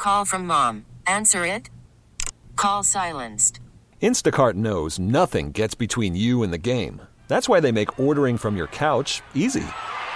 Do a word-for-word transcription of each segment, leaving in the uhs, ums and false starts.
call from mom. Answer it. Call silenced. Instacart knows nothing gets between you and the game. That's why they make ordering from your couch easy.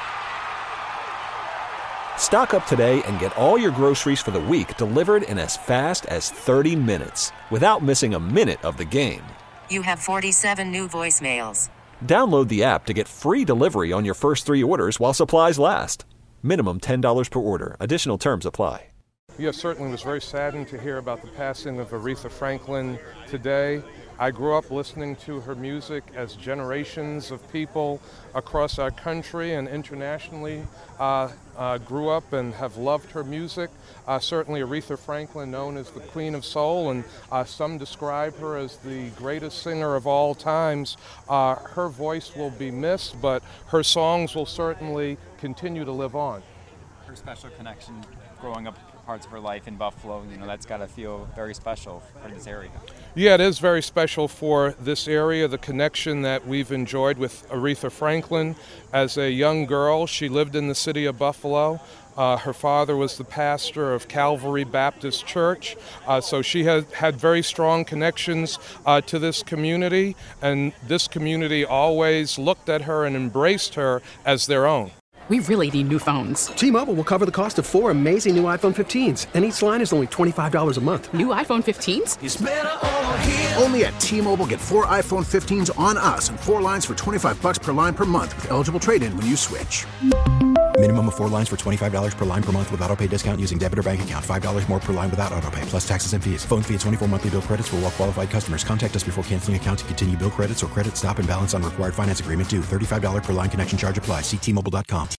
Stock up today and get all your groceries for the week delivered in as fast as thirty minutes without missing a minute of the game. You have forty-seven new voicemails. Download the app to get free delivery on your first three orders while supplies last. Minimum ten dollars per order. Additional terms apply. Yes, certainly was very saddened to hear about the passing of Aretha Franklin today. I grew up listening to her music as generations of people across our country and internationally uh, uh, grew up and have loved her music. Uh, certainly Aretha Franklin, known as the Queen of Soul, and uh, some describe her as the greatest singer of all times. Uh, her voice will be missed, but her songs will certainly continue to live on. Her special connection growing up parts of her life in Buffalo, you know, that's got to feel very special for this area. Yeah, it is very special for this area, the connection that we've enjoyed with Aretha Franklin. As a young girl, she lived in the city of Buffalo. Uh, her father was the pastor of Calvary Baptist Church, uh, so she had, had very strong connections uh, to this community, and this community always looked at her and embraced her as their own. We really need new phones. T-Mobile will cover the cost of four amazing new iPhone fifteens, and each line is only twenty-five dollars a month. New iPhone fifteens? It's better over here. Only at T-Mobile, get four iPhone fifteens on us and four lines for twenty-five dollars per line per month with eligible trade-in when you switch. Minimum of four lines for twenty-five dollars per line per month with autopay discount using debit or bank account. five dollars more per line without autopay, plus taxes and fees. Phone fee at twenty-four monthly bill credits for well-qualified customers. Contact us before canceling account to continue bill credits or credit stop and balance on required finance agreement due. thirty-five dollars per line connection charge applies. See T Mobile dot com.